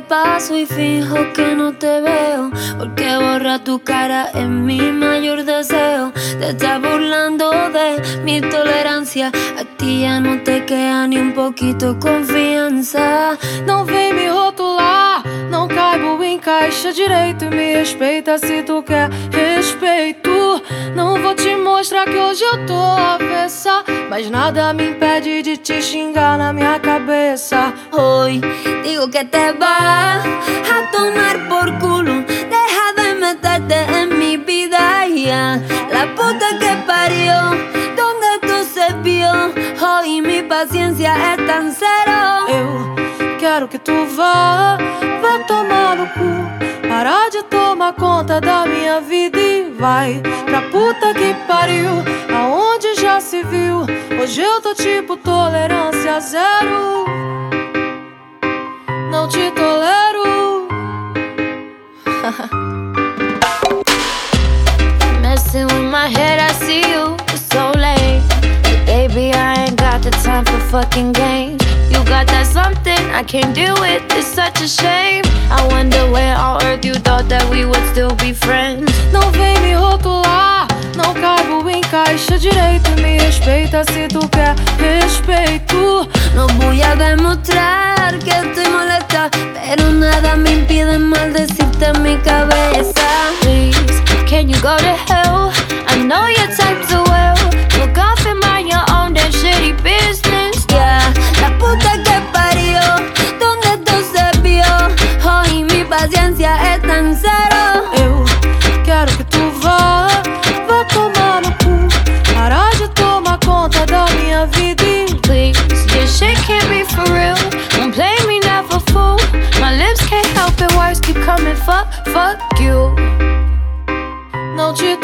paso y fijo que no te veo, porque borrar tu cara es mi mayor deseo. Te estás burlando de mi tolerancia, a ti já não te queda ni un poquito confiança. Não vem me rotular, não caibo em caixa direito. Me respeita se tu quer respeito. Não vou te mostrar que hoje eu tô avessa, mas nada me impede de te xingar na minha cabeça. Hoy digo que te vas a tomar por culo, deja de meterte en mi vida ya. La puta que parió, donde tú se vio, hoy mi paciencia es tan cero. Eu quero que tu vá tomar no cu, parar de tomar conta da minha vida e vai pra puta que pariu, aonde já se viu. Hoje eu tô tipo tolerância zero, não te tolero. Messing with my head, I see you, it's so late. But baby, I ain't got the time for fucking games. You got that something I can't deal with, it's such a shame. I wonder where on earth you thought that we would still be friends. Não vem me rotular, não caibo em caixa direito. Me respeita se tu quer respeito. No voy a demostrar que estoy molesta, pero nada me impide maldecirte en mi cabeza. Please, can you go to hell? I know your type's a well. Look off and mind your own damn shitty business. Yeah, la puta que parió, donde tú se vio, hoy mi paciencia es tan cero. Eu quero que tu vá tomar no cu, parar de tomar conta da minha vida e please, this shit can't be for real. Don't play me, never fool. My lips can't help it, words keep coming, fuck you. não te